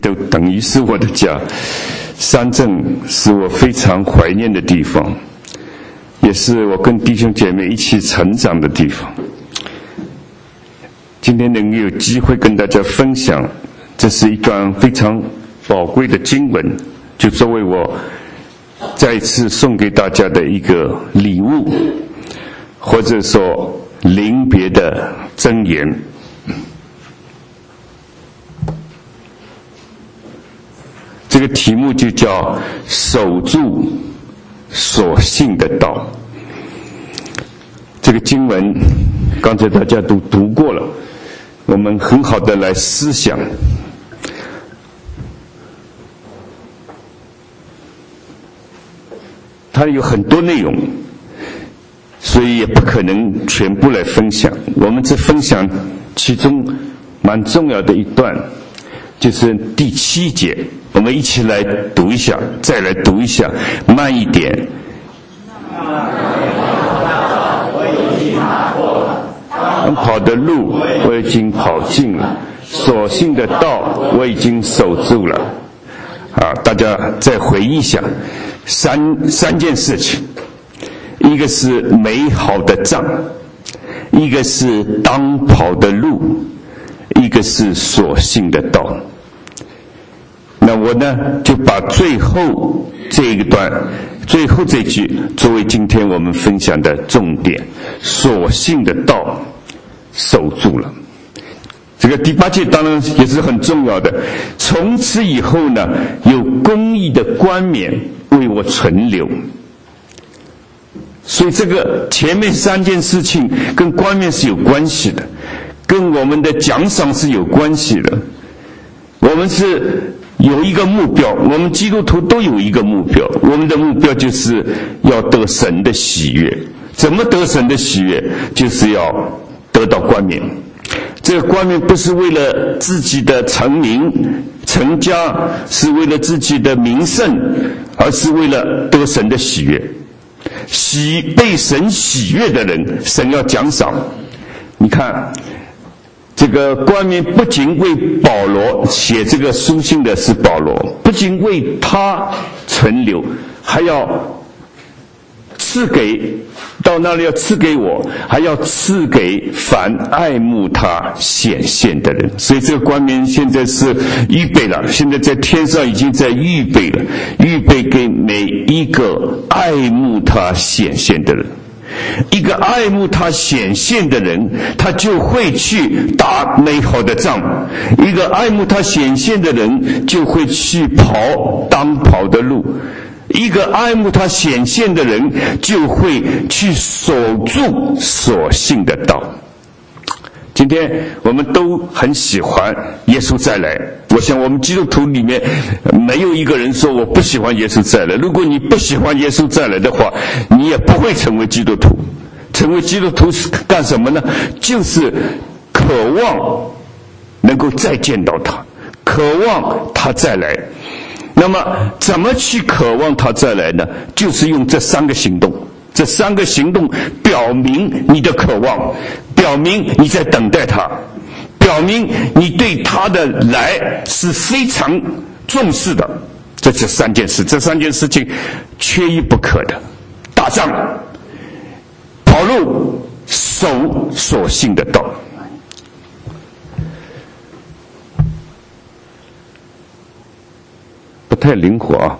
都等于是我的家。三镇是我非常怀念的地方，也是我跟弟兄姐妹一起成长的地方。今天能有机会跟大家分享，这是一段非常宝贵的经文，就作为我再一次送给大家的一个礼物，或者说临别的箴言。这个题目就叫守住所信的道。这个经文刚才大家都读过了，我们很好的来思想。它有很多内容，所以也不可能全部来分享。我们只分享其中蛮重要的一段，就是第7节。我们一起来读一下，再来读一下，慢一点。跑的路我已经跑尽了，所信的道我已经守住了。大家再回忆一下三件事情，一个是美好的仗，一个是当跑的路，一个是所信的道。那我呢，就把最后这一段，最后这句作为今天我们分享的重点，所信的道守住了。这个第8节当然也是很重要的。从此以后呢，有公义的冠冕为我存留。所以这个前面3件事情跟冠冕是有关系的，跟我们的奖赏是有关系的。我们是有一个目标，我们基督徒都有一个目标，我们的目标就是要得神的喜悦。怎么得神的喜悦？就是要得到冠冕。这个冠冕不是为了自己的成名成家，是为了自己的名声，而是为了得神的喜悦。被神喜悦的人，神要奖赏。你看这个冠冕不仅为保罗写这个书信的是保罗，不仅为他存留，还要赐给到那里，要赐给我，还要赐给凡爱慕他显现的人。所以这个冠冕现在是预备了，现在在天上已经在预备了，预备给每一个爱慕他显现的人。一个爱慕他显现的人，他就会去打美好的仗；一个爱慕他显现的人，就会去跑当跑的路；一个爱慕他显现的人，就会去守住所信的道。今天我们都很喜欢耶稣再来，我想我们基督徒里面没有一个人说我不喜欢耶稣再来。如果你不喜欢耶稣再来的话，你也不会成为基督徒。成为基督徒是干什么呢？就是渴望能够再见到他，渴望他再来。那么怎么去渴望他再来呢？就是用这3个行动。这3个行动表明你的渴望，表明你在等待他，表明你对他的来是非常重视的。这3件事，这3件事情缺一不可的。打仗、跑路、守所信的道。不太灵活啊。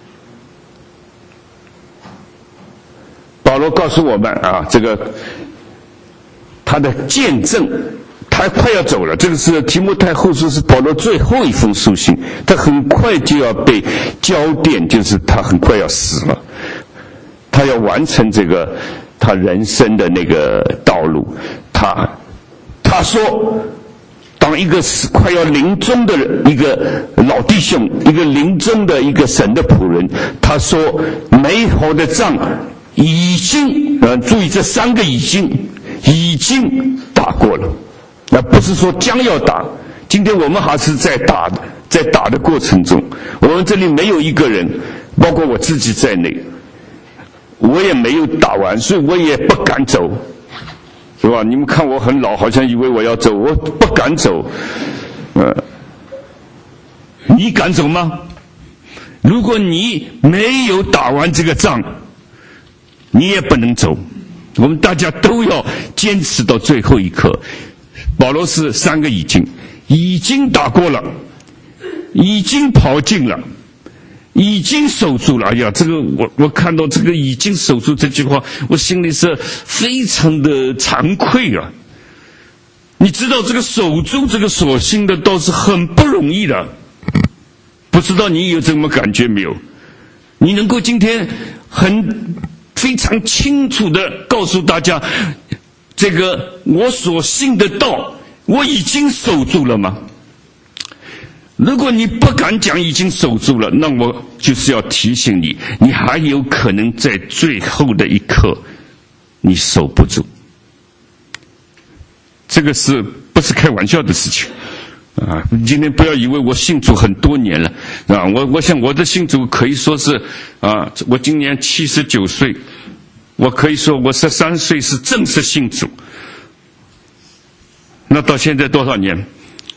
保罗告诉我们这个他的见证，他快要走了。这个是提摩太后书，是保罗最后一封书信，他很快就要被交奠，就是他很快要死了，他要完成这个他人生的那个道路。他说，当一个快要临终的一个老弟兄，一个临终的一个神的仆人，他说美好的仗已经注意这3个已经打过了，那不是说将要打。今天我们还是在打的过程中。我们这里没有一个人，包括我自己在内，我也没有打完，所以我也不敢走，是吧？你们看我很老，好像以为我要走，我不敢走。 你敢走吗？如果你没有打完这个仗，你也不能走。我们大家都要坚持到最后一刻。保罗是3个已经打过了，已经跑尽了，已经守住了。哎呀，这个我看到这个已经守住这句话，我心里是非常的惭愧啊。你知道这个守住这个所信的道是很不容易的，不知道你有这么感觉没有？你能够今天非常清楚地告诉大家，这个我所信的道我已经守住了吗？如果你不敢讲已经守住了，那我就是要提醒你，你还有可能在最后的一刻你守不住。这个是不是开玩笑的事情啊？今天不要以为我信主很多年了啊！我想我的信主可以说是啊，我今年79岁，我可以说我13岁是正式信主。那到现在多少年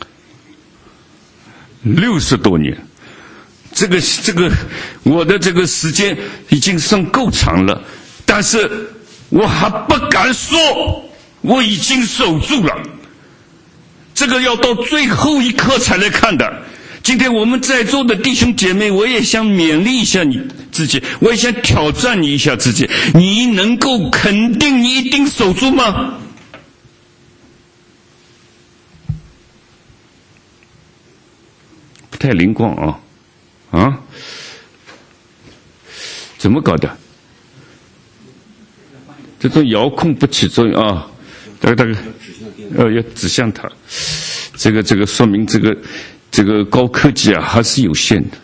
？60多年。这个我的这个时间已经算够长了，但是我还不敢说我已经守住了，这个要到最后一刻才来看的。今天我们在座的弟兄姐妹，我也想勉励一下你自己，我也想挑战你一下自己，你能够肯定你一定守住吗？不太灵光啊，怎么搞的？这种遥控不起作用啊。大概要指向它，这个说明这个高科技啊还是有限的。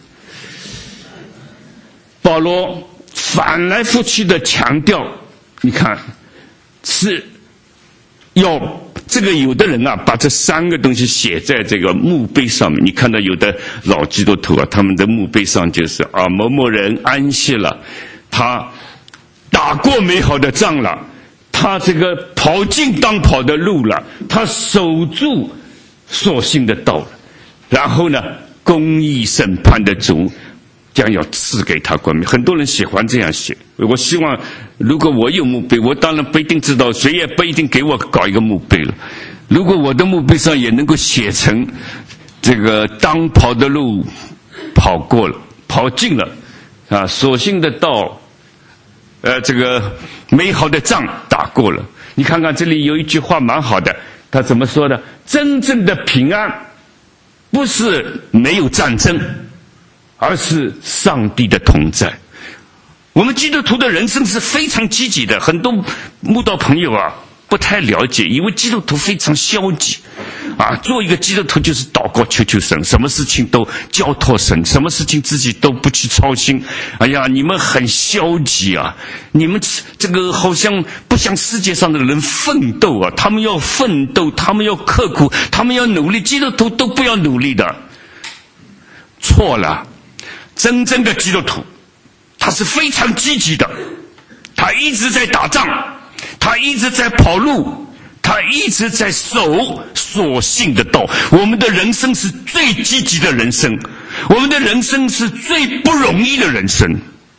保罗反来覆去的强调，你看是要这个有的人啊把这3个东西写在这个墓碑上面，你看到有的老基督徒啊，他们的墓碑上就是啊某某人安息了，他打过美好的仗了，他这个跑尽当跑的路了，他守住所信的道了，然后呢，公义审判的主将要赐给他冠冕。很多人喜欢这样写，我希望如果我有墓碑，我当然不一定知道，谁也不一定给我搞一个墓碑了。如果我的墓碑上也能够写成这个当跑的路跑过了，跑尽了啊，所信的道这个美好的仗打过了。你看看这里有一句话蛮好的，他怎么说的？真正的平安不是没有战争，而是上帝的同在。我们基督徒的人生是非常积极的，很多慕道朋友啊不太了解，以为基督徒非常消极啊，做一个基督徒就是祷告求求神，什么事情都交托神，什么事情自己都不去操心。哎呀，你们很消极啊，你们这个好像不像世界上的人奋斗啊，他们要奋斗，他们要刻苦，他们要努力，基督徒都不要努力的。错了，真正的基督徒他是非常积极的，他一直在打仗，他一直在跑路，他一直在守所信的道。我们的人生是最积极的人生，我们的人生是最不容易的人生。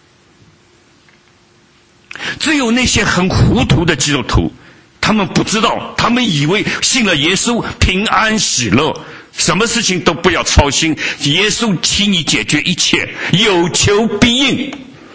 只有那些很糊涂的基督徒，他们不知道，他们以为信了耶稣平安喜乐，什么事情都不要操心，耶稣替你解决一切，有求必应。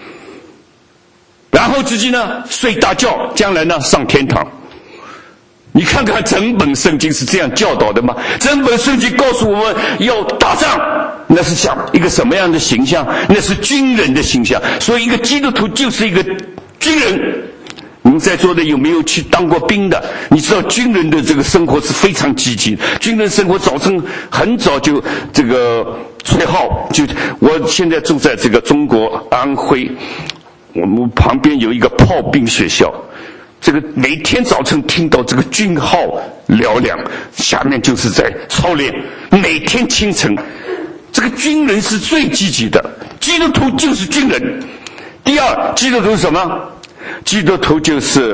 然后自己呢睡大觉，将来呢上天堂。你看看整本圣经是这样教导的吗？整本圣经告诉我们要打仗，那是像一个什么样的形象？那是军人的形象。所以一个基督徒就是一个军人。你们在座的有没有去当过兵的？你知道军人的这个生活是非常积极的。军人生活早晨很早就这个吹号，就我现在住在这个中国安徽，我们旁边有一个炮兵学校，这个每天早晨听到这个军号嘹亮，下面就是在操练，每天清晨，这个军人是最积极的。基督徒就是军人。第二，基督徒是什么？基督徒就是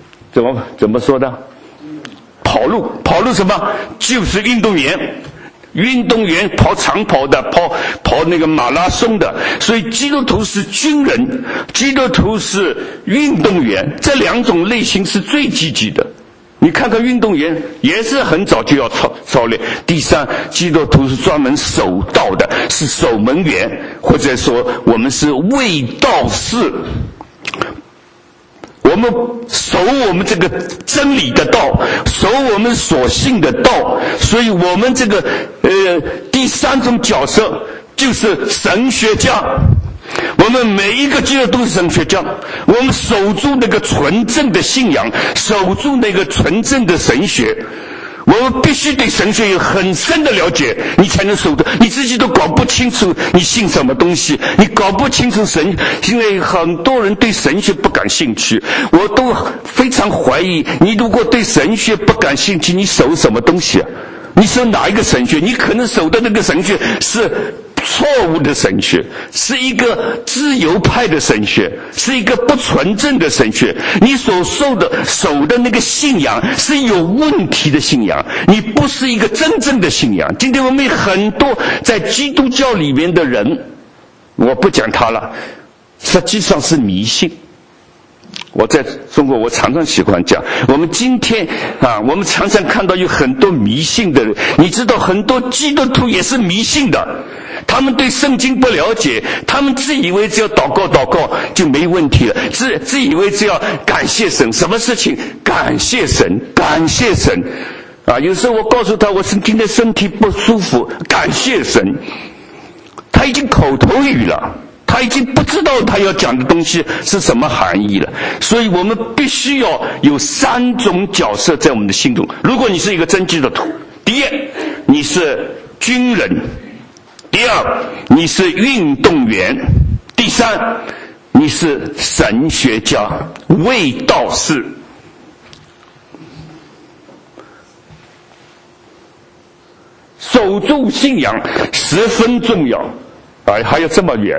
怎么说的？跑路什么？就是运动员。 运动员跑长跑的，跑那个马拉松的，所以基督徒是军人，基督徒是运动员，这两种类型是最积极的。你看看运动员也是很早就要操练。第三，基督徒是专门守道的，是守门员，或者说我们是卫道士。我们守我们这个真理的道，守我们所信的道，所以我们这个第三种角色就是神学家。我们每一个基督徒都是神学家，我们守住那个纯正的信仰，守住那个纯正的神学。我们必须对神学有很深的了解，你才能守得。你自己都搞不清楚你信什么东西，你搞不清楚神，因为很多人对神学不感兴趣。我都非常怀疑，你如果对神学不感兴趣，你守什么东西啊？你守哪一个神学？你可能守的那个神学是错误的神学，是一个自由派的神学，是一个不纯正的神学。你所守的那个信仰是有问题的信仰，你不是一个真正的信仰。今天我们很多在基督教里面的人，我不讲他了，实际上是迷信。我在中国我常常喜欢讲，我们今天我们常常看到有很多迷信的人，你知道很多基督徒也是迷信的，他们对圣经不了解，他们自以为只要祷告就没问题了，自以为只要感谢神，什么事情感谢神有时候我告诉他我今天身体不舒服，感谢神，他已经口头语了，他已经不知道他要讲的东西是什么含义了。所以我们必须要有三种角色在我们的心中。如果你是一个真基督徒，第一，你是军人；第二，你是运动员；第三，你是神学家、卫道士。守住信仰十分重要还有这么远。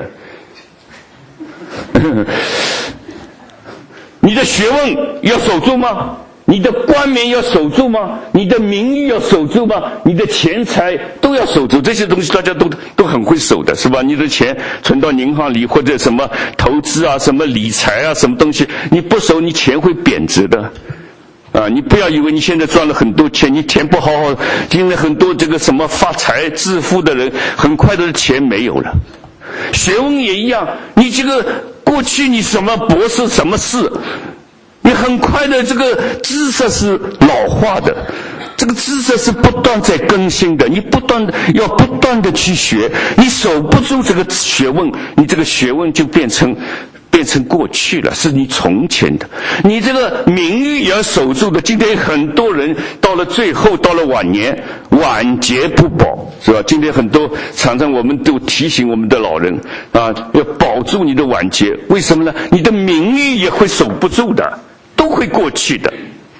你的学问要守住吗？你的冠冕要守住吗？你的名誉要守住吗？你的钱财都要守住，这些东西大家都很会守的，是吧？你的钱存到银行里，或者什么投资什么理财什么东西，你不守，你钱会贬值的。你不要以为你现在赚了很多钱，你钱不好好，因为很多这个什么发财致富的人，很快的钱没有了。学问也一样，你这个过去你什么博士什么士，你很快的这个知识是老化的，这个知识是不断在更新的，你要不断的去学，你守不住这个学问，你这个学问就变成过去了，是你从前的。你这个名誉也要守住的。今天很多人到了最后，到了晚年，晚节不保，是吧？今天很多常常我们都提醒我们的老人要保住你的晚节。为什么呢？你的名誉也会守不住的，都会过去的。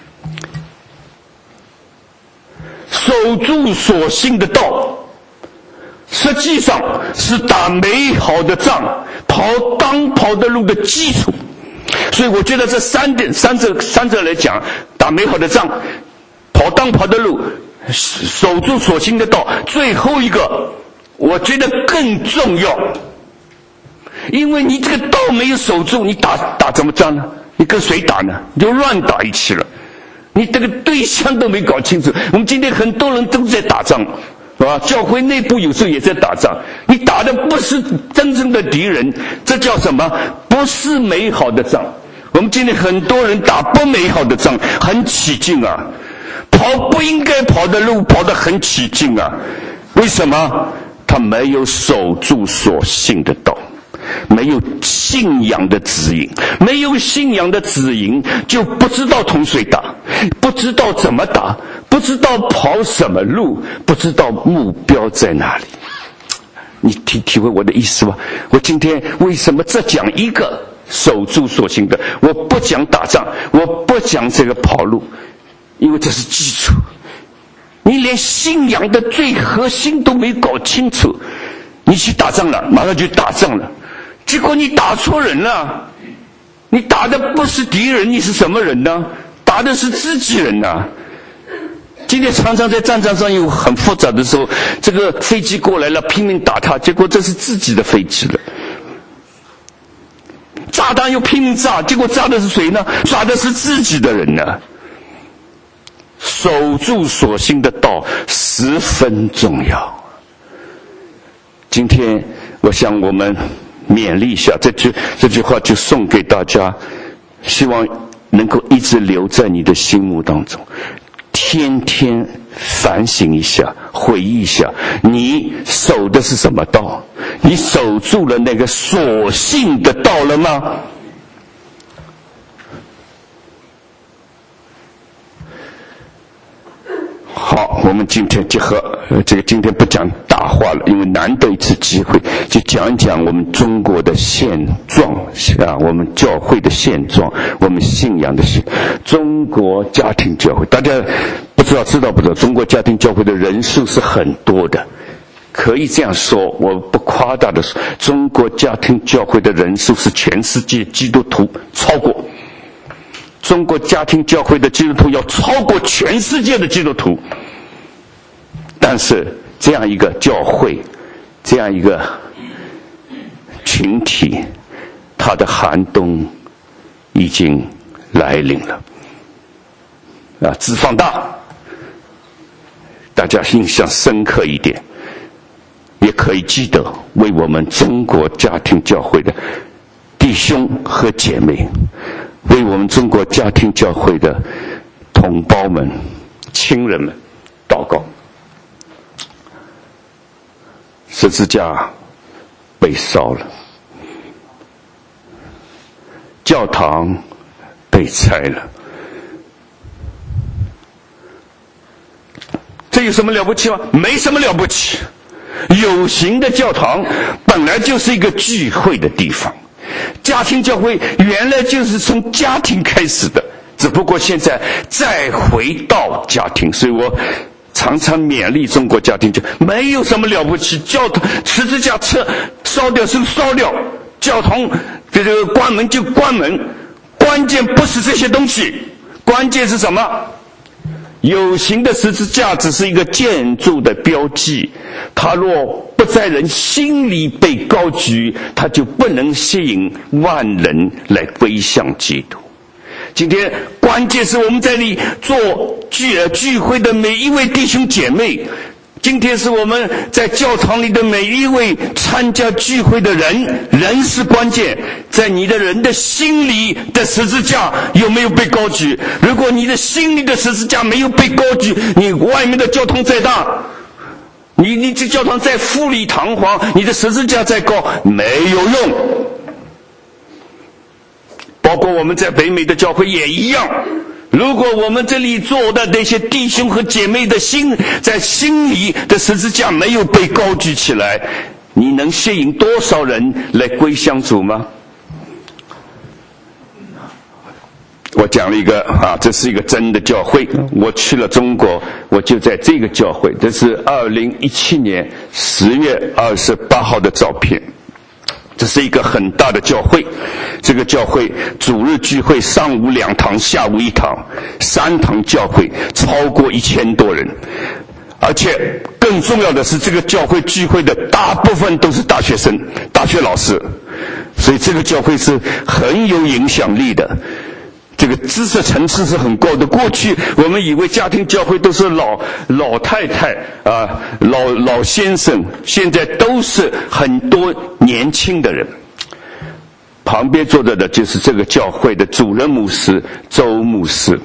守住所信的道，实际上是打美好的仗，跑当跑的路的基础。所以我觉得这三者来讲，打美好的仗，跑当跑的路，守住所信的道，最后一个我觉得更重要。因为你这个道没有守住，你打怎么仗呢？你跟谁打呢？你就乱打一气了，你这个对象都没搞清楚。我们今天很多人都在打仗，是吧？教会内部有时候也在打仗，你打的不是真正的敌人，这叫什么？不是美好的仗。我们今天很多人打不美好的仗，很起劲跑不应该跑的路，跑得很起劲为什么？他没有守住所信的道，没有信仰的指引，没有信仰的指引，就不知道同谁打，不知道怎么打，不知道跑什么路，不知道目标在哪里。你体会我的意思吧？我今天为什么只讲一个守住所信的，我不讲打仗，我不讲这个跑路，因为这是基础。你连信仰的最核心都没搞清楚，你去打仗了，马上就打仗了，结果你打错人了。你打的不是敌人，你是什么人呢？打的是自己人今天常常在战场上有很复杂的时候，这个飞机过来了，拼命打它，结果这是自己的飞机了。炸弹又拼命炸，结果炸的是谁呢？炸的是自己的人呢。守住所信的道十分重要。今天我想我们勉励一下，这句话就送给大家，希望能够一直留在你的心目当中，天天反省一下，回忆一下，你守的是什么道？你守住了那个所信的道了吗？好，我们今天结合今天不讲大话了，因为难得一次机会，就讲一讲我们中国的现状啊，我们教会的现状，我们信仰的中国家庭教会。大家知道不知道？中国家庭教会的人数是很多的，可以这样说，我不夸大的说，中国家庭教会的人数是全世界基督徒超过。中国家庭教会的基督徒要超过全世界的基督徒，但是这样一个教会，这样一个群体，它的寒冬已经来临了。字放大，大家印象深刻一点，也可以记得为我们中国家庭教会的弟兄和姐妹，为我们中国家庭教会的同胞们、亲人们祷告。十字架被烧了，教堂被拆了，这有什么了不起吗？没什么了不起。有形的教堂本来就是一个聚会的地方，家庭教会原来就是从家庭开始的，只不过现在再回到家庭。所以我常常勉励中国家庭，就没有什么了不起。教堂十字架烧掉是烧掉，教堂这个关门就关门，关键不是这些东西，关键是什么？有形的十字架只是一个建筑的标记，它若不在人心里被高举，它就不能吸引万人来归向基督。今天关键是我们在这里做聚会的每一位弟兄姐妹，今天是我们在教堂里的每一位参加聚会的人是关键。在你的人的心里的十字架有没有被高举？如果你的心里的十字架没有被高举，你外面的教堂再大，你这教堂再富丽堂皇，你的十字架再高，没有用。包括我们在北美的教会也一样，如果我们这里做的那些弟兄和姐妹的心，在心里的十字架没有被高举起来，你能吸引多少人来归向主吗？我讲了一个这是一个真的教会，我去了中国，我就在这个教会，这是2017年10月28号的照片。这是一个很大的教会，这个教会主日聚会上午2堂，下午1堂，3堂教会，超过1000多人。而且更重要的是，这个教会聚会的大部分都是大学生、大学老师，所以这个教会是很有影响力的。这个知识层次是很高的。过去我们以为家庭教会都是老太太老先生，现在都是很多年轻的人。旁边坐着的就是这个教会的主任牧师周牧师。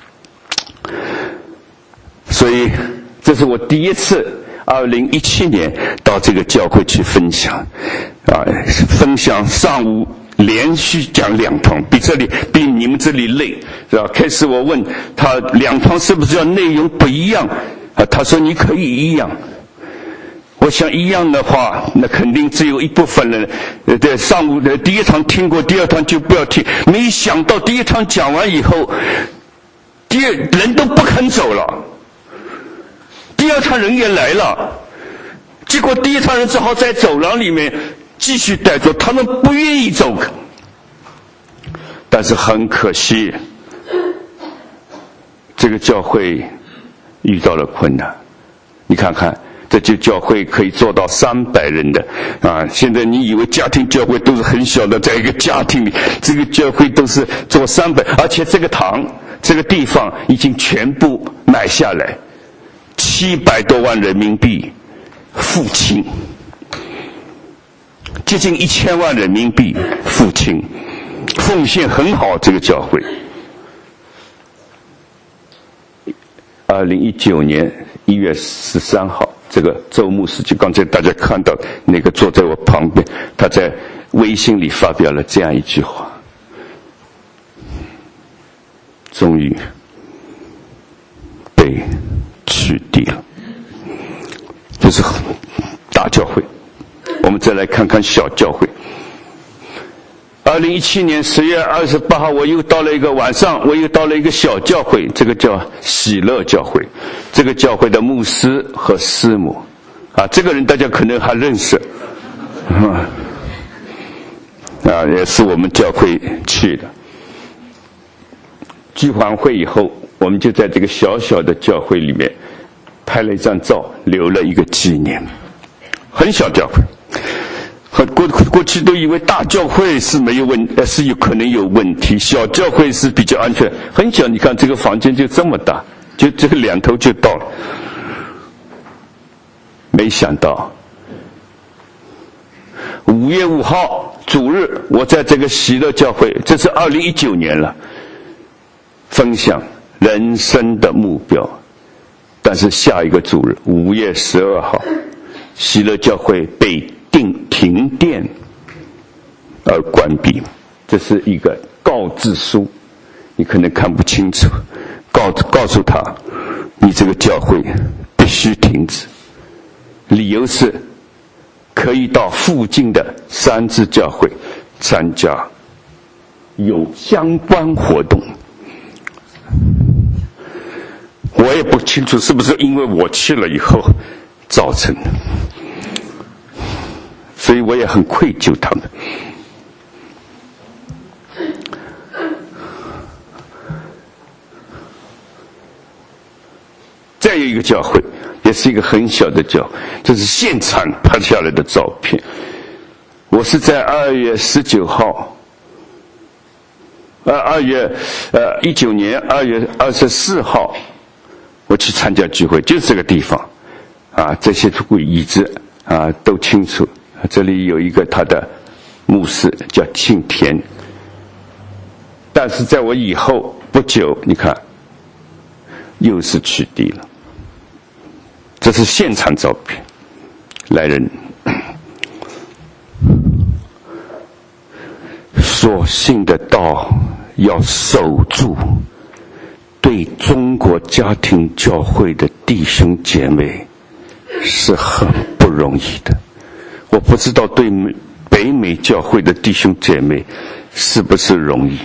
所以这是我第一次2017年到这个教会去分享分享上午连续讲2堂，比你们这里累，是吧？开始我问他2堂是不是要内容不一样他说你可以一样。我想一样的话，那肯定只有一部分人在上午的第1堂听过，第2堂就不要听。没想到第1堂讲完以后，人都不肯走了，第2堂人也来了，结果第1堂人只好在走廊里面继续待着，他们不愿意走。但是很可惜，这个教会遇到了困难。你看看，这就教会可以做到300人的啊！现在你以为家庭教会都是很小的，在一个家庭里，这个教会都是做300，而且这个堂这个地方已经全部买下来，700多万人民币付清，接近1000万人民币付清，奉献很好。这个教会2019年1月13号，这个周牧师就刚才大家看到那个坐在我旁边，他在微信里发表了这样一句话：终于被取缔了。这是大教会。我们再来看看小教会。2017年10月28号，我又到了一个晚上，我又到了一个小教会，这个叫喜乐教会。这个教会的牧师和师母啊，这个人大家可能还认识也是我们教会去的。聚完会以后，我们就在这个小小的教会里面拍了一张照，留了一个纪念。很小教会，过去都以为大教会是有可能有问题，小教会是比较安全。很小，你看这个房间就这么大，就这个2头就到了。没想到5月5号主日，我在这个喜乐教会，这是2019年了，分享人生的目标。但是下一个主日5月12号，喜乐教会被停电而关闭。这是一个告知书，你可能看不清楚，告诉他你这个教会必须停止。理由是可以到附近的3支教会参加有相关活动。我也不清楚是不是因为我去了以后造成的，所以我也很愧疚他们。再有一个教会，也是一个很小的教会，这是现场拍下来的照片。我是在2月19号，19年2月24号，我去参加聚会，就是这个地方啊，这些椅子啊都清楚。这里有一个他的牧师叫庆田，但是在我以后不久，你看又是取缔了。这是现场照片，来人所信的道要守住，对中国家庭教会的弟兄姐妹是很不容易的。我不知道对北美教会的弟兄姐妹是不是容易。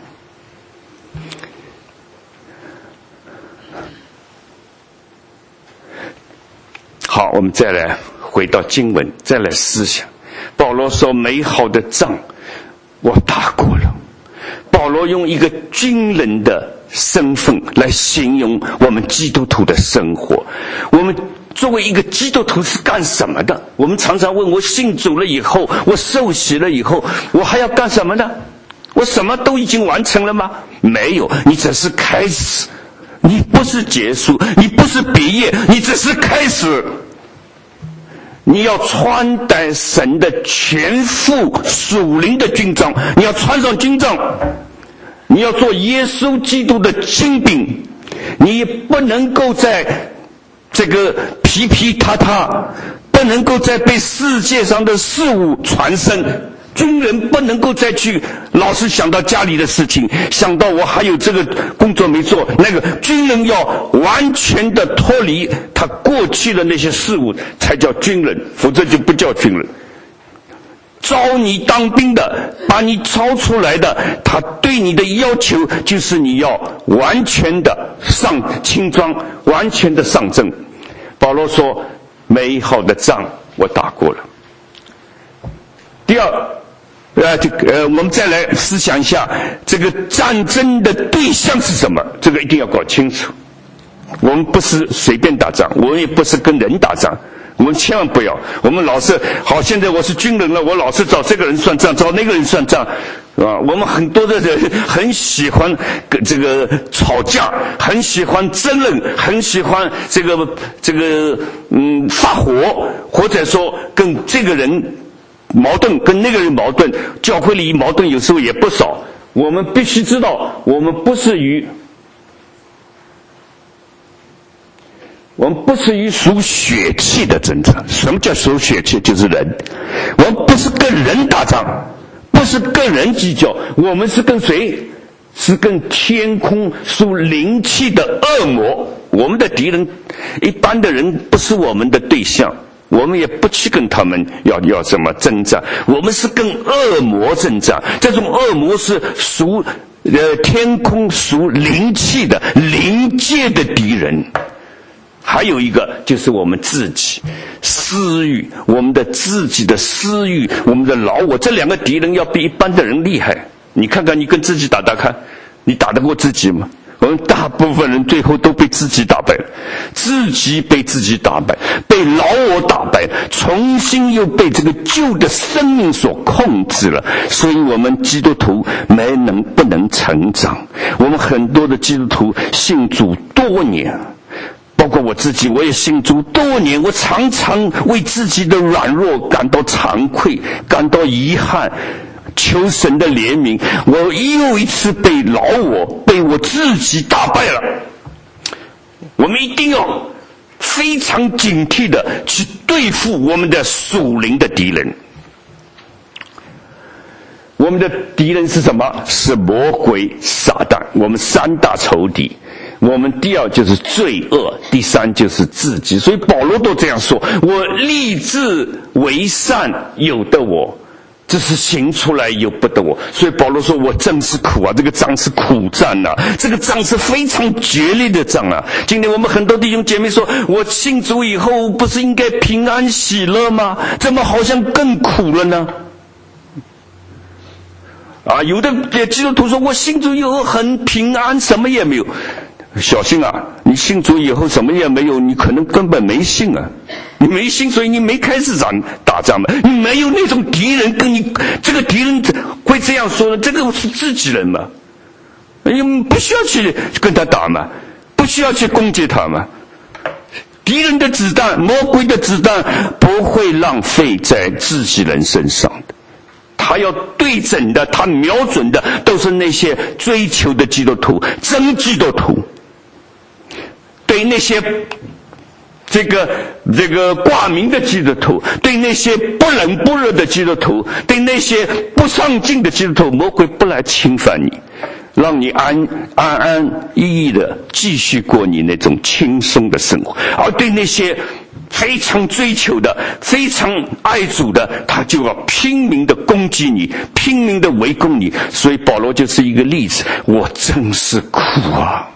好，我们再来回到经文，再来思想。保罗说：“美好的仗我打过了。”保罗用一个军人的身份来形容我们基督徒的生活。我们作为一个基督徒是干什么的？我们常常问，我信主了以后，我受洗了以后，我还要干什么呢？我什么都已经完成了吗？没有，你只是开始，你不是结束，你不是毕业，你只是开始。你要穿戴神的全副属灵的军装，你要穿上军装，你要做耶稣基督的精兵，你不能够在这个皮皮塌塌，不能够再被世界上的事物缠身。军人不能够再去老是想到家里的事情，想到我还有这个工作没做，那个军人要完全的脱离他过去的那些事物才叫军人，否则就不叫军人。招你当兵的，把你招出来的，他对你的要求就是你要完全的上轻装，完全的上阵。保罗说：“美好的仗我打过了。”第二，我们再来思想一下，这个战争的对象是什么？这个一定要搞清楚。 我们不是随便打仗，我们也不是跟人打仗，我们千万不要，我们老是好，现在我是军人了，我老是找这个人算账，找那个人算账，啊，我们很多的人很喜欢这个吵架，很喜欢争论，很喜欢这个发火，或者说跟这个人矛盾，跟那个人矛盾，教会里矛盾有时候也不少。我们必须知道，我们不是与属血气的征战。什么叫属血气？就是人。我们不是跟人打仗，不是跟人计较，我们是跟谁？是跟天空属灵气的恶魔。我们的敌人，一般的人不是我们的对象，我们也不去跟他们要什么征战，我们是跟恶魔征战。这种恶魔是属天空属灵气的灵界的敌人。还有一个就是我们自己私欲，我们的自己的私欲，我们的老我，这两个敌人要比一般的人厉害。你看看，你跟自己打打看，你打得过自己吗？我们大部分人最后都被自己打败了，自己被自己打败，被老我打败，重新又被这个旧的生命所控制了。所以我们基督徒不能成长。我们很多的基督徒信主多年，包括我自己，我也信主多年，我常常为自己的软弱感到惭愧，感到遗憾，求神的怜悯。我又一次被老我，被我自己打败了。我们一定要非常警惕的去对付我们的属灵的敌人。我们的敌人是什么？是魔鬼撒旦，我们三大仇敌。我们第二就是罪恶，第三就是自己。所以保罗都这样说，我立志为善，有的我，这是行出来由不得我。所以保罗说，我真是苦啊，这个仗是苦战啊，这个仗是非常决裂的仗啊。今天我们很多弟兄姐妹说，我信主以后不是应该平安喜乐吗？怎么好像更苦了呢？啊，有的基督徒说，我信主以后很平安，什么也没有。小心啊，你信主以后什么也没有，你可能根本没信啊，你没信，所以你没开始打仗嘛，你没有那种敌人跟你，这个敌人会这样说的，这个是自己人嘛，你不需要去跟他打嘛，不需要去攻击他嘛。敌人的子弹，魔鬼的子弹不会浪费在自己人身上的，他要对准的，他瞄准的都是那些追求的基督徒，真基督徒。对那些这个挂名的基督徒，对那些不冷不热的基督徒，对那些不上进的基督徒，魔鬼不来侵犯你，让你安逸的继续过你那种轻松的生活。而对那些非常追求的，非常爱主的，他就要拼命的攻击你，拼命的围攻你。所以保罗就是一个例子，我真是苦啊。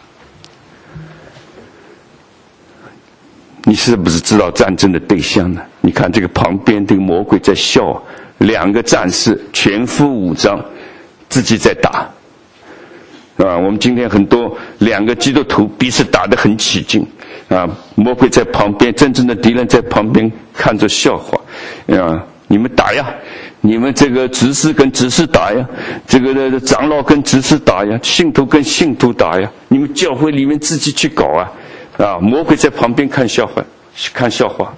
你是不是知道战争的对象呢？你看这个旁边这个魔鬼在笑，两个战士全副武装，自己在打。啊，我们今天很多两个基督徒彼此打得很起劲，啊，魔鬼在旁边，真正的敌人在旁边看着笑话，啊，你们打呀，你们这个执事跟执事打呀，这个长老跟执事打呀，信徒跟信徒打呀，你们教会里面自己去搞啊。啊，魔鬼在旁边看笑话。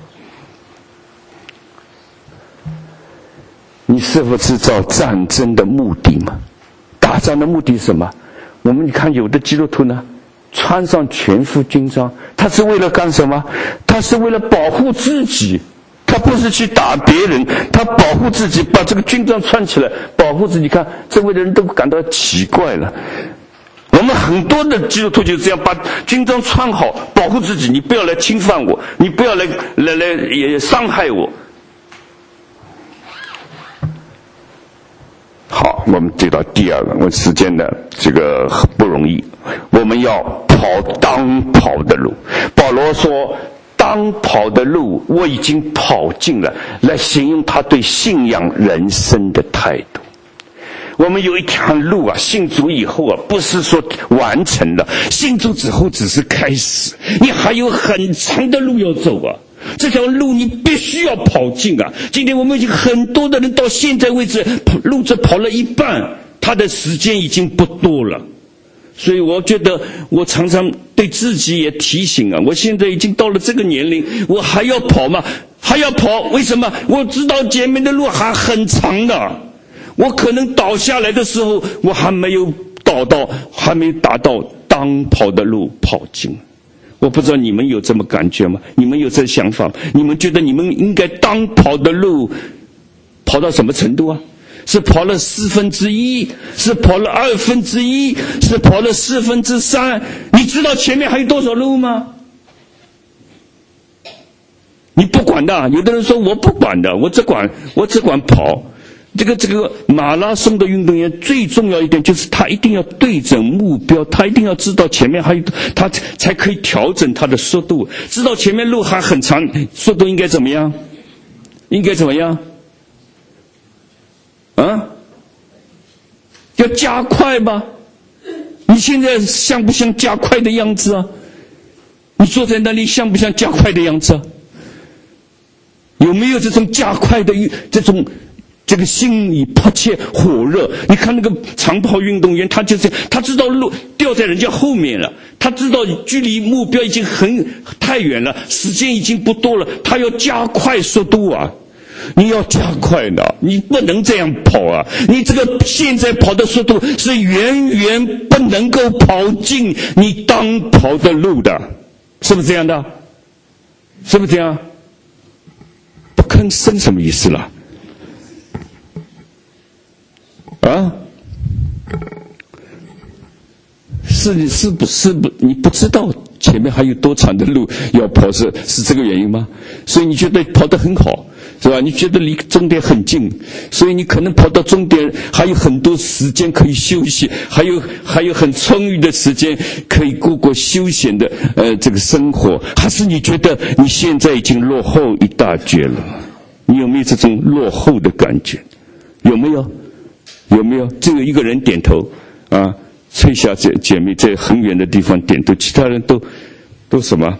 你是否知道战争的目的吗？打仗的目的是什么？我们看有的基督徒呢，穿上全副军装，他是为了干什么？他是为了保护自己，他不是去打别人，他保护自己，把这个军装穿起来保护自己。看周围的人都感到奇怪了。我们很多的基督徒就这样把军装穿好，保护自己，你不要来侵犯我，你不要来也伤害我。好，我们接到第二个，我时间呢这个很不容易，我们要跑当跑的路。保罗说，当跑的路我已经跑尽了，来形容他对信仰人生的态度。 我们有一条路啊，信主以后啊，不是说完成了，信主之后只是开始，你还有很长的路要走啊。这条路你必须要跑尽啊！今天我们已经很多的人到现在为止路只跑了一半，他的时间已经不多了。所以我觉得我常常对自己也提醒啊，我现在已经到了这个年龄，我还要跑吗？还要跑？为什么？我知道前面的路还很长的，我可能倒下来的时候，我还没有达到当跑的路跑尽。我不知道你们有这么感觉吗？你们有这想法吗？你们觉得你们应该当跑的路跑到什么程度啊？是跑了1/4，是跑了1/2，是跑了3/4？你知道前面还有多少路吗？你不管的。有的人说我不管的，我只管跑。这个马拉松的运动员最重要一点就是他一定要对准目标，他一定要知道前面还有，他才可以调整他的速度。知道前面路还很长，速度应该怎么样？应该怎么样？啊？要加快吧？你现在像不像加快的样子啊？你坐在那里像不像加快的样子啊？有没有这种加快的这个心里迫切火热？你看那个长跑运动员，他知道路掉在人家后面了，他知道距离目标已经太远了，时间已经不多了，他要加快速度啊！你要加快的，你不能这样跑啊！你这个现在跑的速度是远远不能够跑进你当跑的路的，是不是这样的？是不是这样？不吭声什么意思了？啊？是不你不知道前面还有多长的路要跑，是这个原因吗？所以你觉得跑得很好，是吧？你觉得离终点很近，所以你可能跑到终点还有很多时间可以休息，还有很充裕的时间可以过休闲的这个生活，还是你觉得你现在已经落后一大截了？你有没有这种落后的感觉？有没有？有没有？只有一个人点头啊，翠霞姐妹在很远的地方点头，其他人都什么？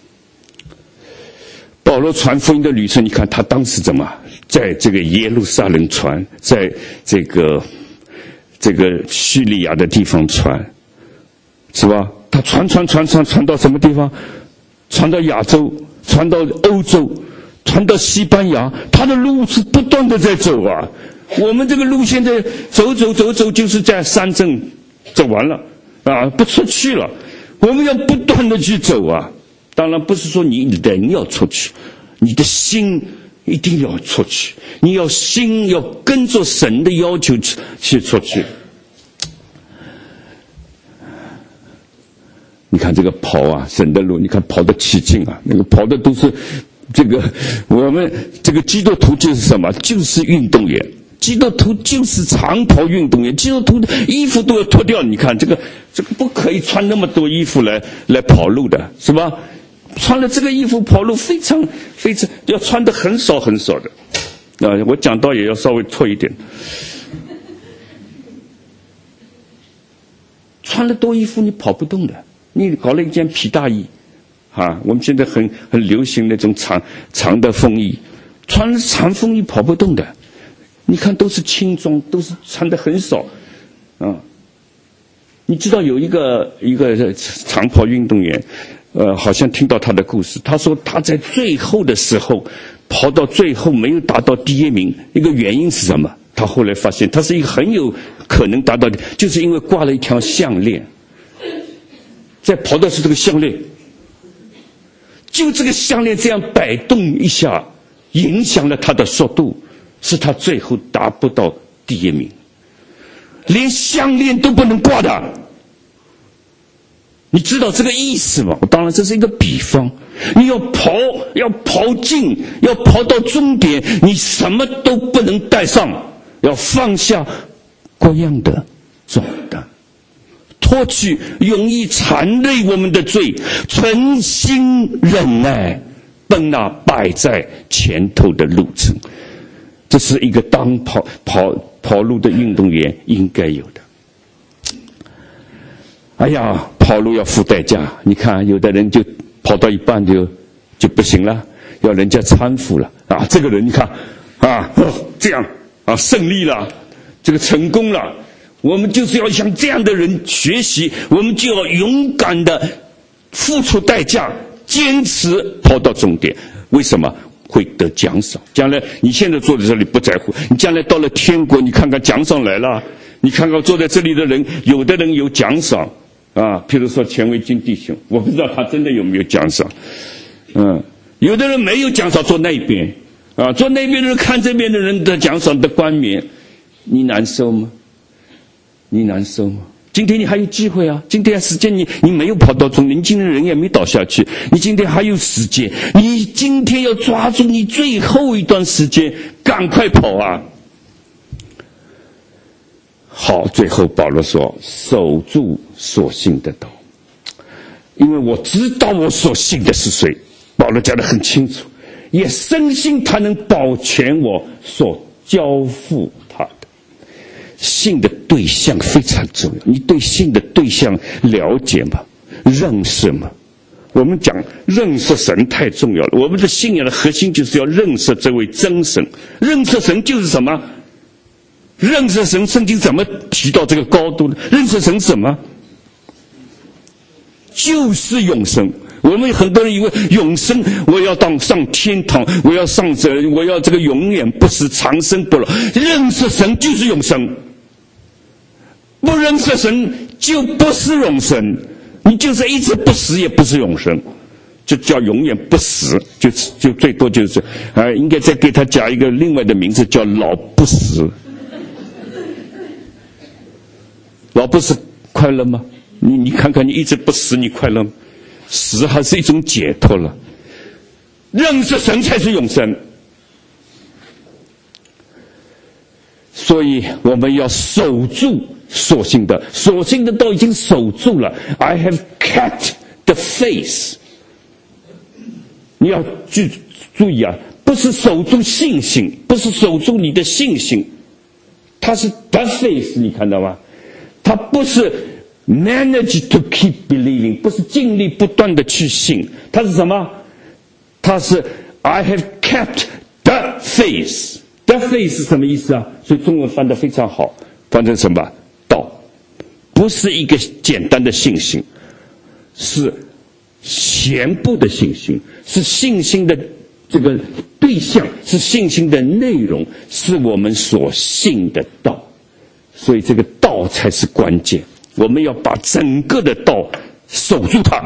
保罗传福音的旅程，你看他当时怎么在这个耶路撒冷传，在这个叙利亚的地方传，是吧？他传到什么地方？传到亚洲，传到欧洲，传到西班牙，他的路是不断的在走啊。我们这个路现在走，就是在山镇走完了啊，不出去了。我们要不断的去走啊。当然不是说你人要出去，你的心一定要出去，你心要跟着神的要求去出去。你看这个跑啊，神的路，你看跑得起劲啊，那个跑的都是这个，我们这个基督徒就是什么？就是运动员。基督徒就是长跑运动员，基督徒的衣服都要脱掉。你看这个不可以穿那么多衣服来跑路的，是吧？穿了这个衣服跑路非常要穿的很少的啊！我讲到也要稍微错一点。穿了多衣服你跑不动的，你搞了一件皮大衣啊！我们现在很流行那种长的风衣，穿了长风衣跑不动的。你看都是轻装，都是穿的很少啊。你知道有一个长跑运动员，好像听到他的故事，他说他在最后的时候跑到最后没有达到第一名，一个原因是什么？他后来发现他是一个很有可能达到的，就是因为挂了一条项链，在跑的是这个项链，就这个项链这样摆动一下，影响了他的速度，是他最后达不到第一名，连项链都不能挂的。你知道这个意思吗？当然这是一个比方，你要跑进，要跑到终点，你什么都不能带上，要放下各样的重担，脱去容易缠累我们的罪，存心忍耐，奔那摆在前头的路程。这是一个当跑路的运动员应该有的。哎呀，跑路要付代价，你看有的人就跑到一半就不行了，要人家搀扶了啊。这个人你看啊，这样啊，胜利了，这个成功了。我们就是要向这样的人学习，我们就要勇敢的付出代价，坚持跑到终点。为什么？会得奖赏。将来你现在坐在这里不在乎，你将来到了天国，你看看奖赏来了，你看看坐在这里的人，有的人有奖赏啊，譬如说钱维金弟兄，我不知道他真的有没有奖赏。有的人没有奖赏，坐那边啊，坐那边的人看这边的人的奖赏的冠冕，你难受吗？你难受吗？今天你还有机会啊！今天时间你没有跑到终点，你今天人也没倒下去，你今天还有时间，你今天要抓住你最后一段时间，赶快跑啊！好，最后保罗说：“守住所信的道，因为我知道我所信的是谁。”保罗讲得很清楚，也深信他能保全我所交付他的。信的对象非常重要，你对信的对象了解吗？认识吗？我们讲认识神太重要了，我们的信仰的核心就是要认识这位真神。认识神就是什么？认识神，圣经怎么提到这个高度呢？认识神什么？就是永生。我们很多人以为永生，我要上天堂，我要上这，我要这个永远不死，长生不老。认识神就是永生，不认识神就不是永生，你就是一直不死，也不是永生，就叫永远不死，就最多就是应该再给他加一个另外的名字，叫老不死。老不死快乐吗？你看看，你一直不死，你快乐吗？死还是一种解脱了。认识神才是永生，所以我们要守住所信的都已经守住了。I have kept the faith。你要注意啊，不是守住信心，不是守住你的信心，它是 the faith， 你看到吗？它不是 manage to keep believing， 不是尽力不断的去信，它是什么？它是 I have kept the faith。The faith 是什么意思啊？所以中文翻得非常好，翻成什么？道，不是一个简单的信心，是全部的信心，是信心的这个对象，是信心的内容，是我们所信的道。所以这个道才是关键，我们要把整个的道守住它。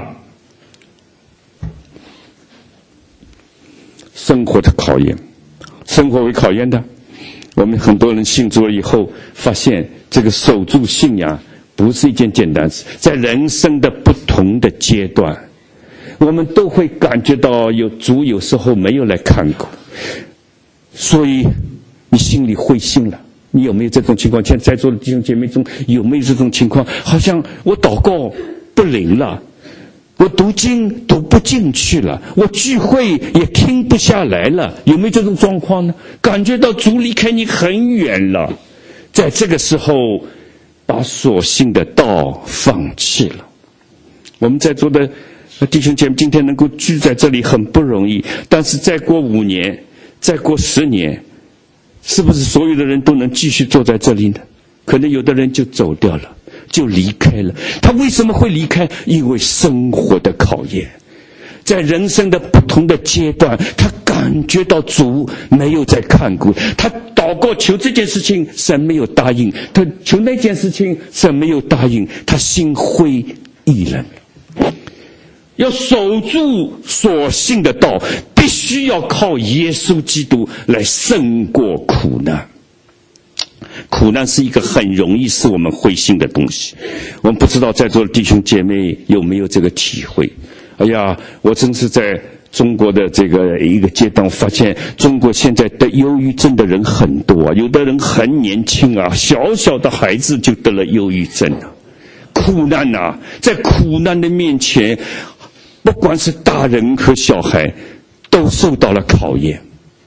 生活的考验，生活为考验的，我们很多人信主了以后，发现这个守住信仰不是一件简单事。在人生的不同的阶段，我们都会感觉到主有时候没有来看顾，所以你心里灰心了。你有没有这种情况？现在在座的弟兄姐妹中有没有这种情况？好像我祷告不灵了，我读经读不进去了，我聚会也听不下来了，有没有这种状况呢？感觉到主离开你很远了，在这个时候把所信的道放弃了。我们在座的弟兄姐妹今天能够聚在这里很不容易，但是再过5年，再过10年，是不是所有的人都能继续坐在这里呢？可能有的人就走掉了，就离开了。他为什么会离开？因为生活的考验，在人生的不同的阶段，他感觉到主没有在看顾他，祷告求这件事情，神没有答应；他求那件事情，神没有答应，他心灰意冷。要守住所信的道，必须要靠耶稣基督来胜过苦难。苦难是一个很容易使我们灰心的东西，我们不知道在座的弟兄姐妹有没有这个体会。哎呀，我真是在中国的这个一个阶段发现，中国现在得忧郁症的人很多啊，有的人很年轻啊，小小的孩子就得了忧郁症啊。苦难啊，在苦难的面前，不管是大人和小孩都受到了考验。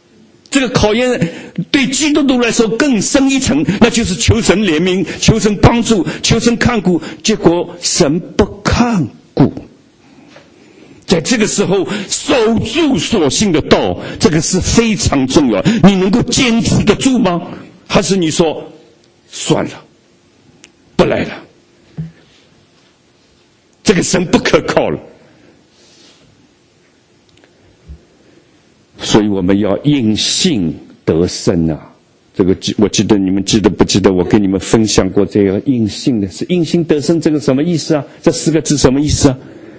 这个考验对基督徒来说更深一层，那就是求神怜悯，求神帮助，求神看顾，结果神不看顾。在这个时候守住所信的道，这个是非常重要。你能够坚持得住吗？还是你说算了，不来了，这个神不可靠了？所以我们要因信得生啊！这个我记得你们记得不记得？我跟你们分享过这个因信的，是因信得生，这个什么意思啊？这4个字什么意思啊？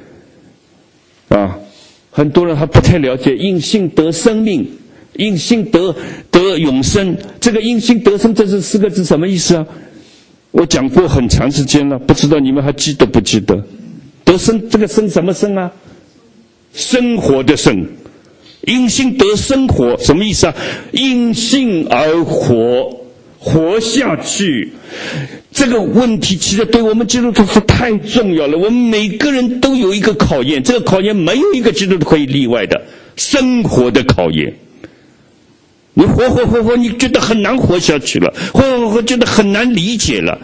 很多人还不太了解，因信得生命，因信得永生。这个因信得生，这是4个字什么意思啊？我讲过很长时间了，不知道你们还记得不记得？得生，这个生什么生啊？生活的生。因信得生活，什么意思啊？因信而活，活下去。这个问题其实对我们基督徒是太重要了。我们每个人都有一个考验，这个考验没有一个基督徒可以例外的，生活的考验。你活，你觉得很难活下去了，活觉得很难理解了。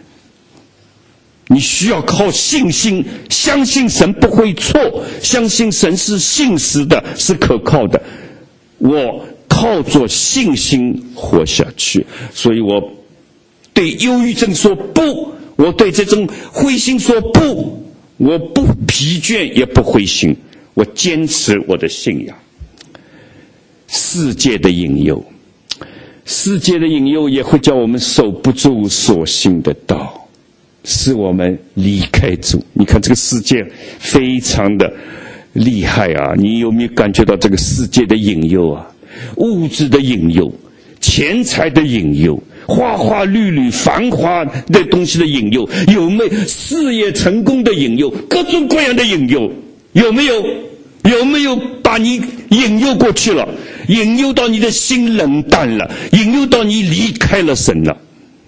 你需要靠信心，相信神不会错，相信神是信实的，是可靠的。我靠着信心活下去，所以我对忧郁症说不，我对这种灰心说不，我不疲倦也不灰心，我坚持我的信仰。世界的引诱也会叫我们守不住所信的道，使我们离开主。你看这个世界非常的厉害啊！你有没有感觉到这个世界的引诱啊？物质的引诱，钱财的引诱，花花绿绿繁华的东西的引诱，有没有事业成功的引诱，各种各样的引诱？有没有把你引诱过去了，引诱到你的心冷淡了，引诱到你离开了神了？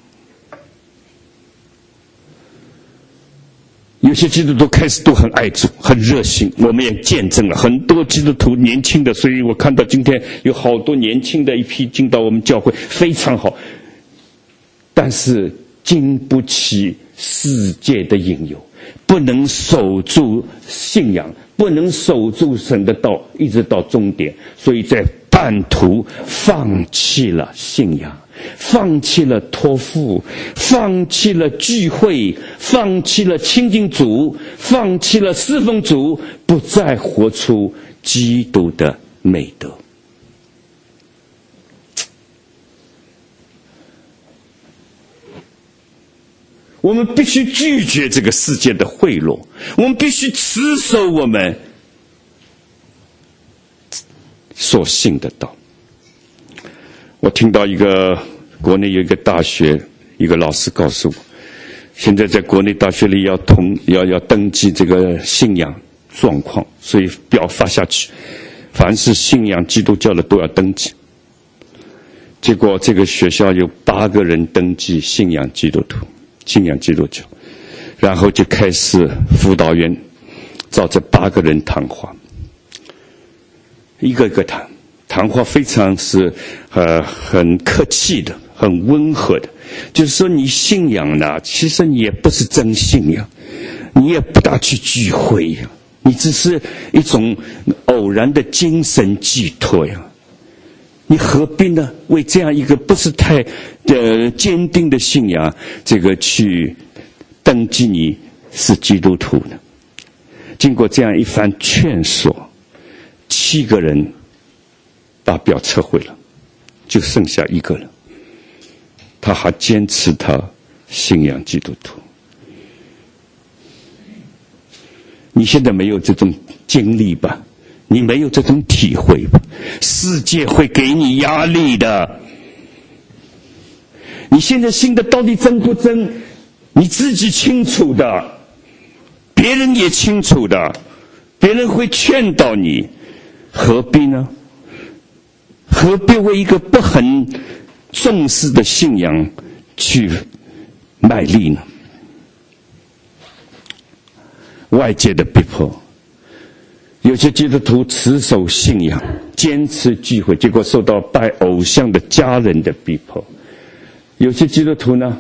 有些基督徒开始都很爱主，很热心，我们也见证了很多基督徒年轻的，所以我看到今天有好多年轻的一批进到我们教会，非常好，但是经不起世界的引诱，不能守住信仰，不能守住神的道，一直到终点，所以在半途放弃了信仰，放弃了托付，放弃了聚会，放弃了亲近主，放弃了侍奉主，不再活出基督的美德。我们必须拒绝这个世界的贿赂，我们必须持守我们所信的道。我听到国内有一个大学，一个老师告诉我，现在在国内大学里要登记这个信仰状况，所以表发下去，凡是信仰基督教的都要登记。结果这个学校有8个人登记信仰基督徒，信仰基督教，然后就开始辅导员找这8个人谈话，一个个谈话非常是很客气的，很温和的，就是说你信仰呢，其实你也不是真信仰，你也不大去聚会呀，你只是一种偶然的精神寄托呀，你何必呢为这样一个不是太坚定的信仰，这个去登记你是基督徒呢？经过这样一番劝说，7个人把表撤回了，就剩下1个人，他还坚持他信仰基督徒。你现在没有这种经历吧？你没有这种体会吧？世界会给你压力的。你现在信的到底真不真，你自己清楚的，别人也清楚的，别人会劝导你，何必呢？何必为一个不很重视的信仰去卖力呢？外界的逼迫， 有些基督徒持守信仰，坚持聚会，结果受到拜偶像的家人的逼迫。有些基督徒呢，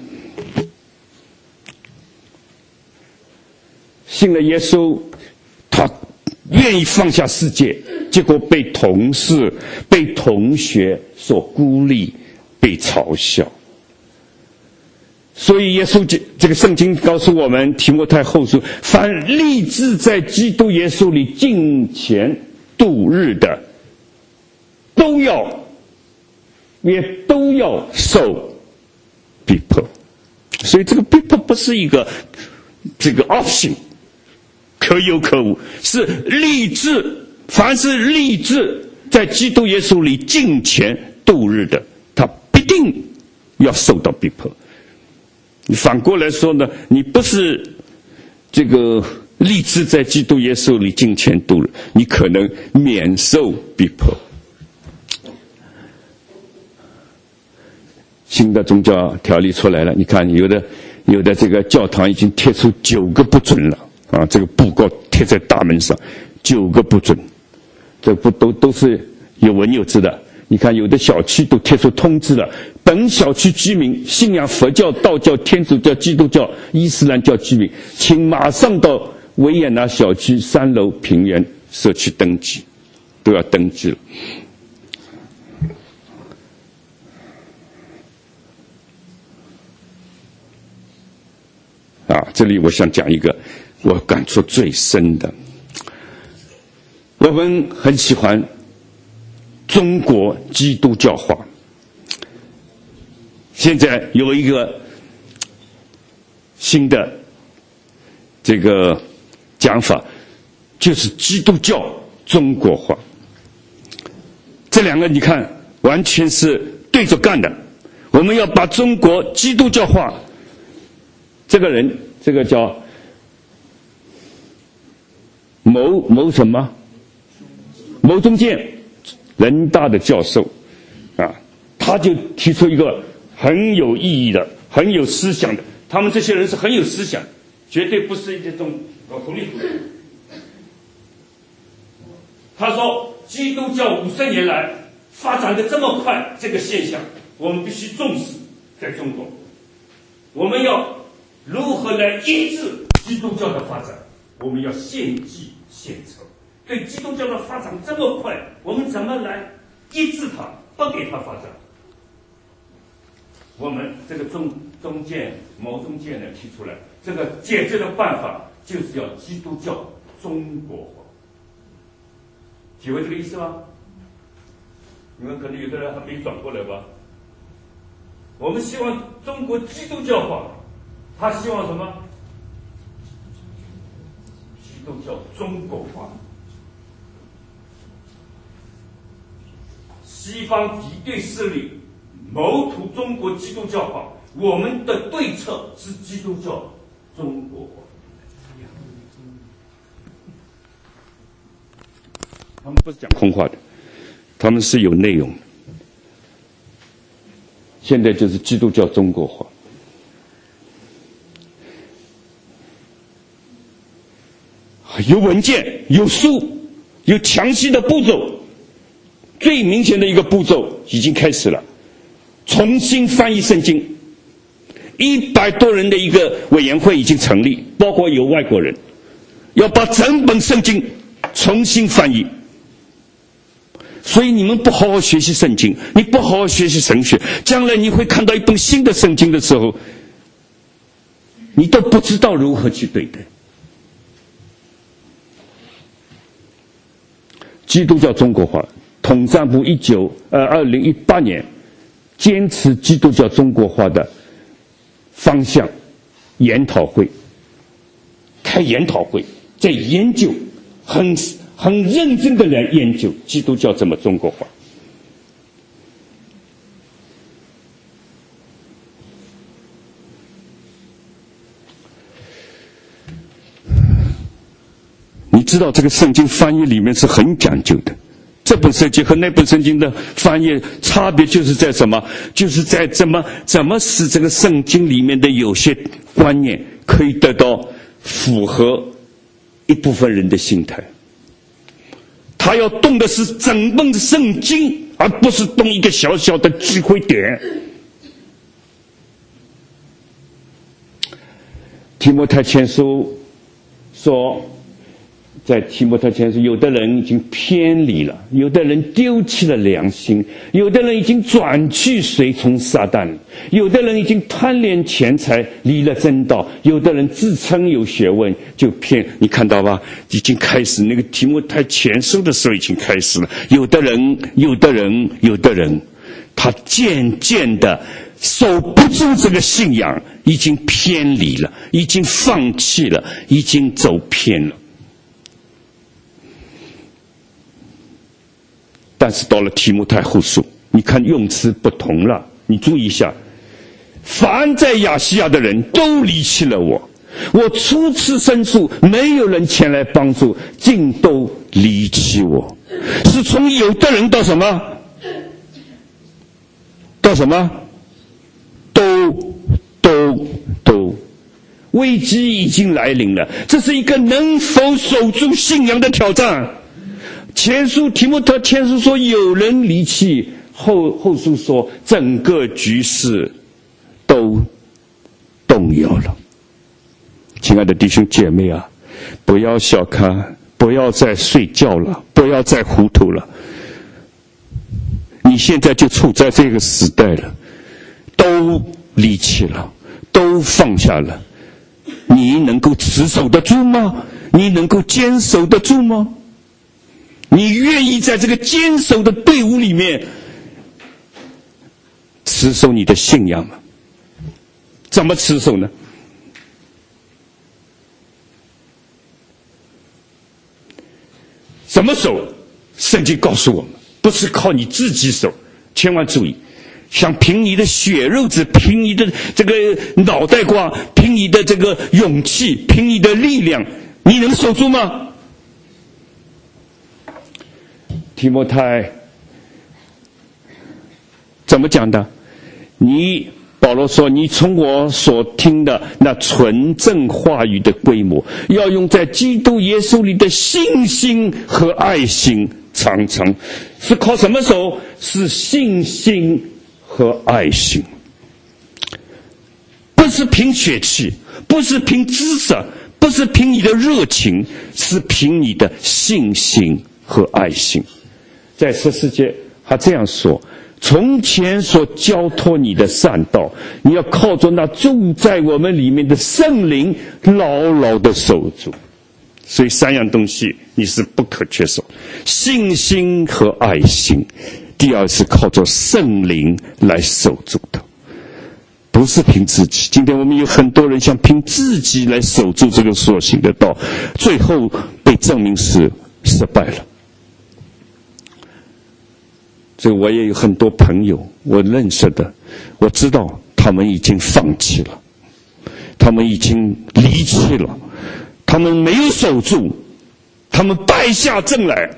信了耶稣，他愿意放下世界，结果被同事、被同学所孤立，被嘲笑。所以耶稣这个圣经告诉我们，提摩太后书，凡立志在基督耶稣里敬虔度日的，也都要受逼迫。所以这个逼迫不是一个这个 option， 可有可无，是立志，凡是立志在基督耶稣里敬虔度日的，他必定要受到逼迫。反过来说呢，你不是这个立志在基督耶稣里敬虔度日，你可能免受逼迫。新的宗教条例出来了，你看有的这个教堂已经贴出9个不准了啊，这个布告贴在大门上，9个不准，这不都是有文有字的。你看有的小区都贴出通知了，本小区居民信仰佛教、道教、天主教、基督教、伊斯兰教居民，请马上到维也纳小区3楼平原社区登记，都要登记了。这里我想讲一个我感触最深的，我们很喜欢中国基督教化。现在有一个新的这个讲法，就是基督教中国化。这两个你看完全是对着干的。我们要把中国基督教化，这个人这个叫牟什么？牟宗健，人大的教授啊，他就提出一个很有意义的、很有思想的，他们这些人是很有思想，绝对不是这种糊里糊涂。他说，基督教50年来发展的这么快，这个现象我们必须重视。在中国，我们要如何来抑制基督教的发展？我们要献计献策。对基督教的发展这么快，我们怎么来抑制它，不给它发展？我们这个牟宗健呢提出来，这个解决的办法就是要基督教中国化。体会这个意思吗？你们可能有的人还没转过来吧？我们希望中国基督教化，他希望什么？基督教中国化。西方敌对势力谋图中国基督教化，我们的对策是基督教中国化。他们不是讲空话的，他们是有内容的。现在就是基督教中国化。有文件，有书，有详细的步骤。最明显的一个步骤已经开始了，重新翻译圣经。100多人的一个委员会已经成立，包括有外国人，要把整本圣经重新翻译。所以你们不好好学习圣经，你不好好学习神学，将来你会看到一本新的圣经的时候，你都不知道如何去对待。基督教中国化，统战部2018年坚持基督教中国化的方向研讨会，开研讨会，在研究，很认真的来研究基督教怎么中国化。你知道这个圣经翻译里面是很讲究的，这本圣经和那本圣经的翻译差别就是在什么？就是在怎么使这个圣经里面的有些观念可以得到符合一部分人的心态。 他要动的是整本圣经，而不是动一个小小的机会点。提摩太前书说，在提摩太前书，有的人已经偏离了，有的人丢弃了良心，有的人已经转去随从撒旦，有的人已经贪恋钱财，离了真道，有的人自称有学问就偏。你看到吧，已经开始，那个提摩太前书的时候已经开始了。有的人他渐渐的守不住这个信仰，已经偏离了，已经放弃了，已经走偏了。但是到了提摩太后书，你看用词不同了，你注意一下，凡在亚细亚的人都离弃了我，我初次申诉，没有人前来帮助，尽都离弃我。是从有的人到什么？到什么？都危机已经来临了，这是一个能否守住信仰的挑战。提摩太前书说有人离弃，后书说整个局势都动摇了。亲爱的弟兄姐妹啊，不要小看，不要再睡觉了，不要再糊涂了。你现在就处在这个时代了，都离弃了，都放下了，你能够持守得住吗？你能够坚守得住吗？你愿意在这个坚守的队伍里面持守你的信仰吗？怎么持守呢？怎么守？圣经告诉我们，不是靠你自己守，千万注意，想凭你的血肉子，凭你的这个脑袋瓜，凭你的这个勇气，凭你的力量，你能守住吗？提摩太怎么讲的？保罗说，你从我所听的那纯正话语的规模，要用在基督耶稣里的信心和爱心，常常是靠什么守？是信心和爱心，不是凭血气，不是凭知识，不是凭你的热情，是凭你的信心和爱心。在14节他这样说，从前所交托你的善道，你要靠着那住在我们里面的圣灵牢牢地守住。所以3样东西你是不可缺少，信心和爱心。第二是靠着圣灵来守住的，不是凭自己。今天我们有很多人想凭自己来守住这个所行的道，最后被证明是失败了。这我也有很多朋友，我认识的，我知道他们已经放弃了，他们已经离弃了，他们没有守住，他们败下阵来。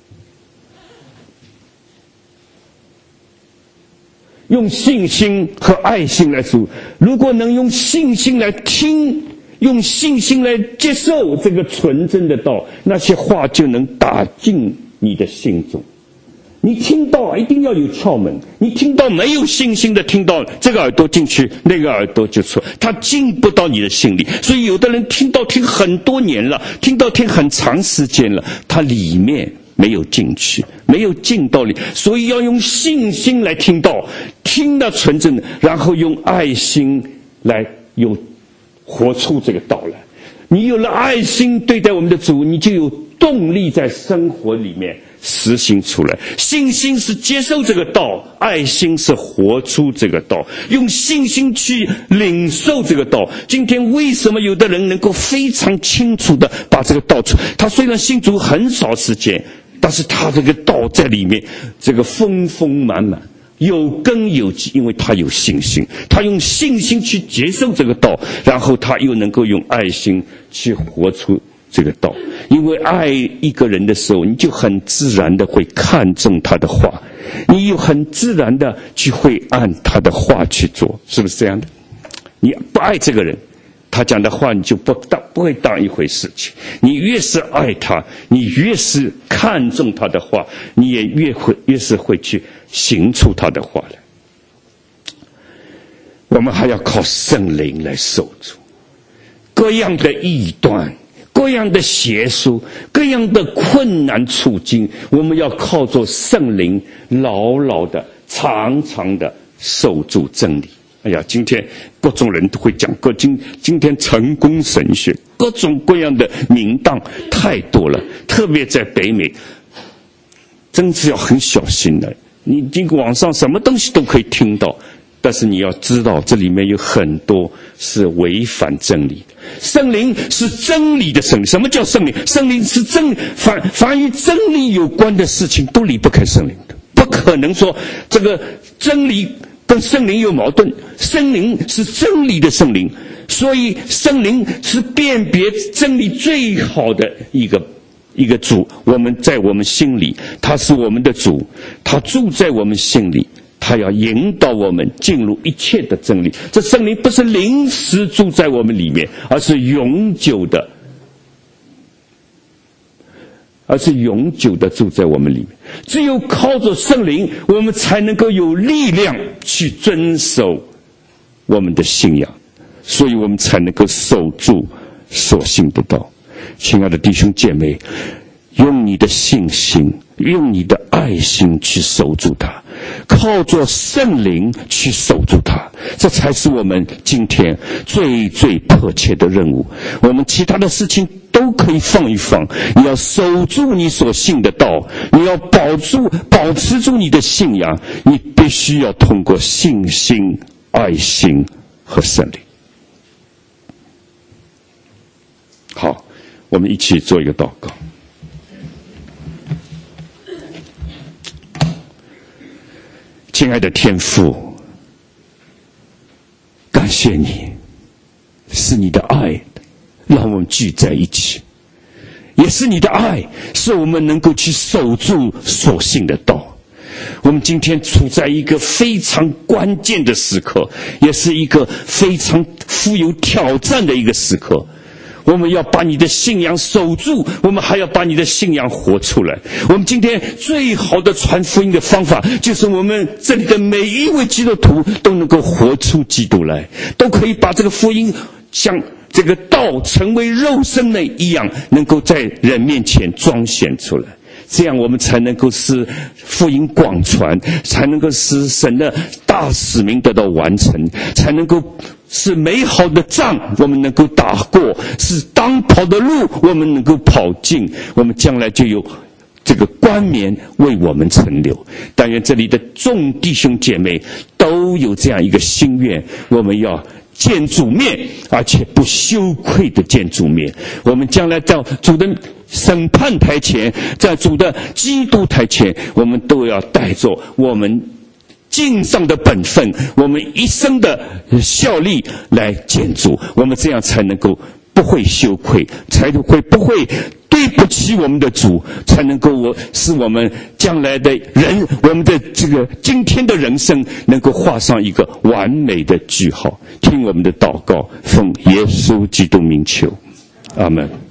用信心和爱心来守，如果能用信心来听，用信心来接受这个纯正的道，那些话就能打进你的心中。你听到一定要有窍门，你听到没有信心的听到，这个耳朵进去，那个耳朵就出，它进不到你的心里。所以有的人听很多年了，听很长时间了，它里面没有进去，没有进到里，所以要用信心来听到，听到纯正的，然后用爱心来活出这个道来。你有了爱心对待我们的主，你就有动力在生活里面实行出来。信心是接受这个道，爱心是活出这个道，用信心去领受这个道。今天为什么有的人能够非常清楚的把这个道出？他虽然信主很少时间，但是他这个道在里面，这个丰丰满满，有根有基，因为他有信心，他用信心去接受这个道，然后他又能够用爱心去活出这个道。因为爱一个人的时候，你就很自然的会看重他的话，你又很自然的去会按他的话去做，是不是这样的？你不爱这个人， 他讲的话你就不会当一回事情。你越是爱他，你越是看重他的话，你也越是会去行出他的话来。我们还要靠圣灵来守住各样的异端，各样的邪术，各样的困难处境，我们要靠着圣灵牢牢的长长的守住真理。哎呀，今天各种人都会讲今天成功神学，各种各样的名堂太多了，特别在北美，真是要很小心的。你网上什么东西都可以听到，但是你要知道这里面有很多是违反真理的。圣灵是真理的圣灵。什么叫圣灵？圣灵是真理，凡与真理有关的事情都离不开圣灵的，不可能说这个真理跟圣灵有矛盾。圣灵是真理的圣灵，所以圣灵是辨别真理最好的一个主。我们在我们心里，他是我们的主，他住在我们心里，他要引导我们进入一切的真理。这圣灵不是临时住在我们里面，而是永久的住在我们里面。只有靠着圣灵，我们才能够有力量去遵守我们的信仰，所以我们才能够守住所信的道。亲爱的弟兄姐妹，用你的信心，用你的爱心去守住它，靠着圣灵去守住它，这才是我们今天最最迫切的任务。我们其他的事情都可以放一放，你要守住你所信的道，你要保持住你的信仰，你必须要通过信心、爱心和圣灵。好，我们一起做一个祷告。亲爱的天父，感谢你，是你的爱让我们聚在一起，也是你的爱使我们能够去守住所信的道。我们今天处在一个非常关键的时刻，也是一个非常富有挑战的一个时刻。我们要把你的信仰守住，我们还要把你的信仰活出来。我们今天最好的传福音的方法，就是我们这里的每一位基督徒都能够活出基督来，都可以把这个福音像这个道成为肉身的一样，能够在人面前彰显出来。这样我们才能够使福音广传，才能够使神的大使命得到完成，才能够使美好的仗我们能够打过，使当跑的路我们能够跑尽，我们将来就有这个冠冕为我们存留。但愿这里的众弟兄姐妹都有这样一个心愿，我们要见主面，而且不羞愧的见主面。我们将来到主的审判台前，在主的基督台前，我们都要带着我们尽上的本分，我们一生的效力来见主。我们这样才能够不会羞愧，才会不会对不起我们的主，才能够使我们将来的人，我们的这个今天的人生能够画上一个完美的句号。听我们的祷告，奉耶稣基督名求，阿们。